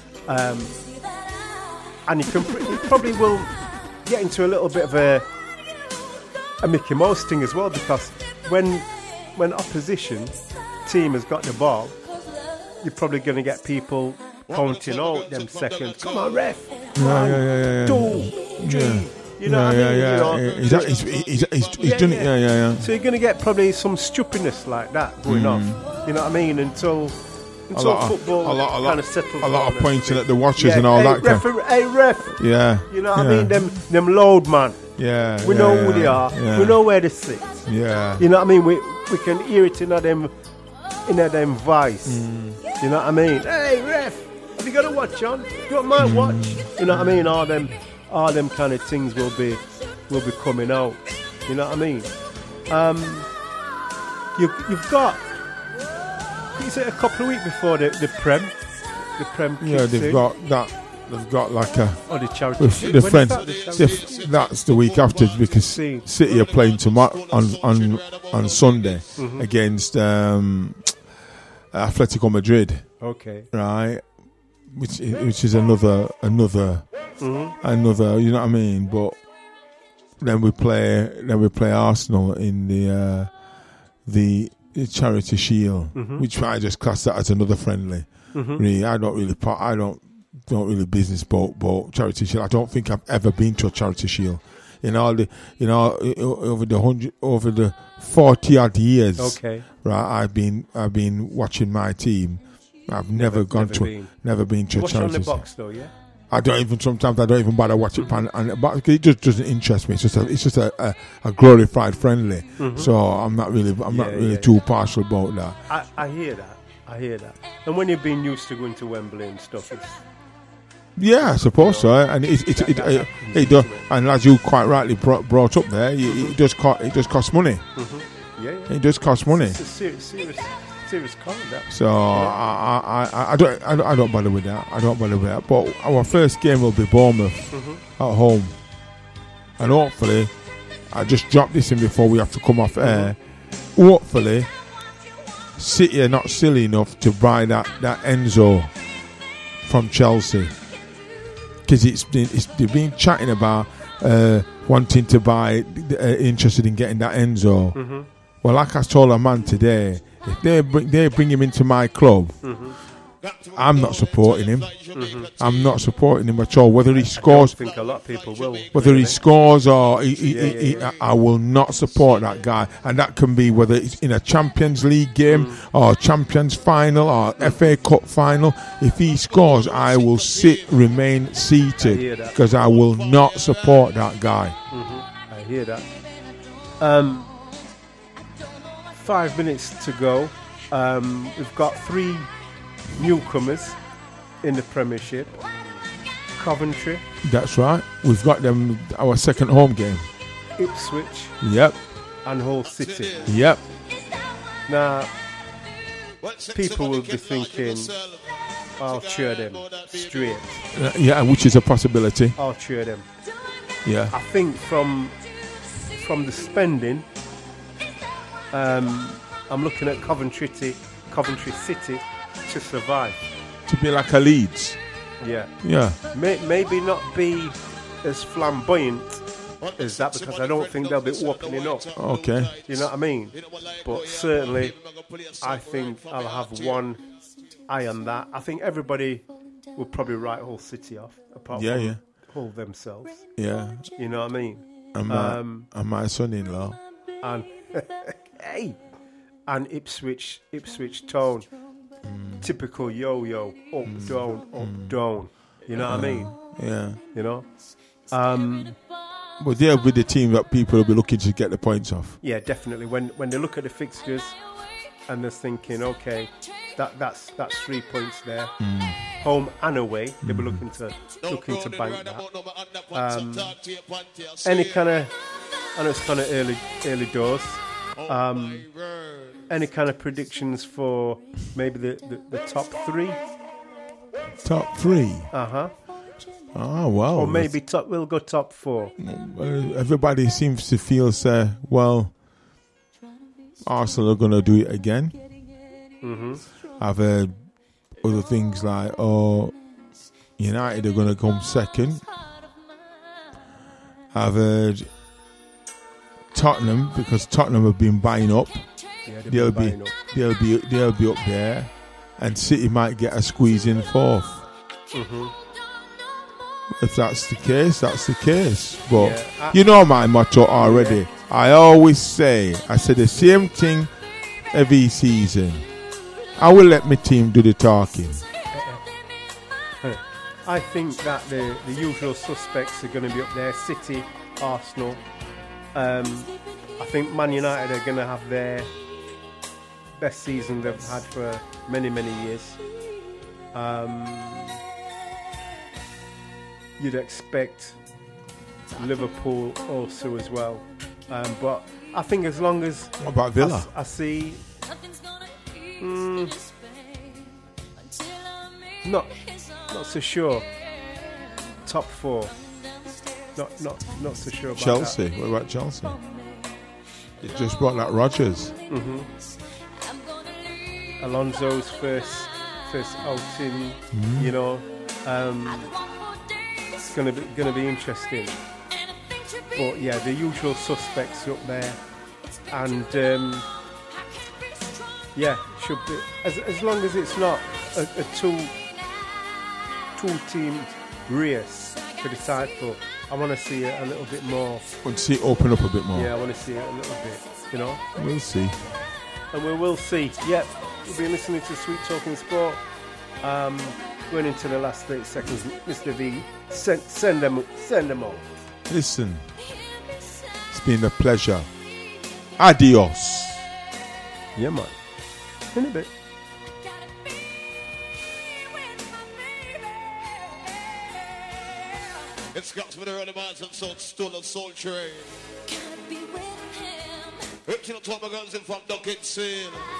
C: And you probably will get into a little bit of a Mickey Mouse thing as well, because when opposition team has got the ball, you're probably going to get people counting out them seconds. Come on, ref.
D: Yeah.
C: 2, 3. You know what I mean?
D: He's done it. Yeah.
C: So you're going to get probably some stupidness like that going off. You know what I mean? Until football kind of settles.
D: A lot of pointing at the watchers and all that.
C: Hey, ref.
D: Yeah.
C: You know what I mean? Them load man.
D: Yeah.
C: We know who they are.
D: Yeah.
C: We know where they sit.
D: Yeah.
C: You know what I mean? We can hear it in them voice. You know what I mean? Hey, ref, have you got a watch on? You got my watch? You know what I mean? All them kind of things will be coming out. You know what I mean? You've got, is it a couple of weeks before the Prem? The Prem kicks in?
D: They've got like a...
C: Oh, the charity.
D: The friends. That's the week after, because City are playing tomorrow on Sunday against Atletico Madrid.
C: Okay.
D: Right. Which is another. You know what I mean? But then we play Arsenal in the Charity Shield, which I just class that as another friendly. Really, I don't really business about Charity Shield. I don't think I've ever been to a Charity Shield in all the, you know, over the 40 odd years.
C: Okay.
D: Right, I've been watching my team. I've never been to a
C: watch
D: charity.
C: On the box though, yeah.
D: Sometimes I don't even bother watching but it just doesn't interest me. It's just a glorified friendly. So I'm not really too partial about that.
C: I hear that. And when you've been used to going to Wembley and stuff,
D: Yeah, I suppose so. And it does. And as you quite rightly brought up there, it does cost money.
C: Mm-hmm. Yeah.
D: It does cost money.
C: It's a serious call, that.
D: So I don't bother with that. I don't bother with that. But our first game will be Bournemouth at home, and hopefully, I just dropped this in before we have to come off air. Hopefully, City are not silly enough to buy that Enzo from Chelsea, because they've been chatting about wanting to buy, interested in getting that Enzo.
C: Mm-hmm.
D: Well, like I told a man today, if they bring him into my club, I'm not supporting him. I'm not supporting him at all. Whether he scores,
C: I think a lot of people will.
D: whether he scores or I will not support that guy. And that can be whether it's in a Champions League game or Champions final or FA Cup final. If he scores, I will remain seated, because I will not support that guy.
C: I hear that. 5 minutes to go. We've got 3 newcomers in the Premiership. Coventry,
D: That's right. We've got them, our second home game.
C: Ipswich,
D: Yep.
C: and Hull City.
D: Yep.
C: Now, people will be thinking, I'll cheer them straight.
D: Yeah, which is a possibility.
C: I'll cheer them.
D: Yeah.
C: I think from the spending, I'm looking at Coventry City to survive.
D: To be like a Leeds.
C: Yeah.
D: Yeah.
C: Maybe not be as flamboyant as that, because I don't think they'll be opening up.
D: Okay.
C: You know what I mean? But certainly, I think I'll have one eye on that. I think everybody will probably write Hull City off, apart from Hull themselves.
D: Yeah.
C: You know what I mean?
D: And my son-in-law.
C: And hey, and Ipswich Town, typical yo-yo, up down. You know what I mean?
D: Yeah.
C: You know.
D: But they'll be the team that people will be looking to get the points off.
C: Yeah, definitely. When they look at the fixtures and they're thinking, okay, that's 3 points there, home and away, they'll be looking to bank that. Any kind of, I know it's kind of early doors. Any kind of predictions for maybe the top 3?
D: Top 3?
C: Uh-huh.
D: Oh, wow.
C: Or maybe we'll go top 4.
D: Everybody seems to feel, well, Arsenal are going to do it again.
C: Mm-hmm.
D: I've heard other things like, United are going to come second. I've heard Tottenham, because Tottenham have been buying up.
C: Yeah,
D: they'll be up there, and City might get a squeeze in 4th.
C: Mm-hmm.
D: If that's the case, that's the case. But you know my motto already. I always say the same thing every season. I will let my team do the talking.
C: I think that the usual suspects are going to be up there. City, Arsenal. I think Man United are going to have their best season they've had for many, many years. You'd expect Liverpool also as well. But I think as long as...
D: What about Villa?
C: I see... Not so sure. Top 4. Not so sure about
D: Chelsea.
C: that.
D: What about Chelsea? It just brought that Rodgers.
C: Mm-hmm. Alonso's first outing. You know, it's gonna be interesting. But yeah, the usual suspects up there, and should be as long as it's not a two-team race to decide for. I want to see it a little bit more.
D: Want to see it open up a bit more.
C: Yeah, I want to see it a little bit. You know.
D: We'll see.
C: And we will see. Yep, we'll be listening to Sweet Talking Sport. Going into the last 30 seconds, Mr. V, send them all.
D: Listen, it's been a pleasure. Adios.
C: Yeah, man. In a bit.
J: It's got to be the early minds and soul, stool and soul train.
K: Can't be with him.
J: Reaching out to all my girls in from Duncan Seal.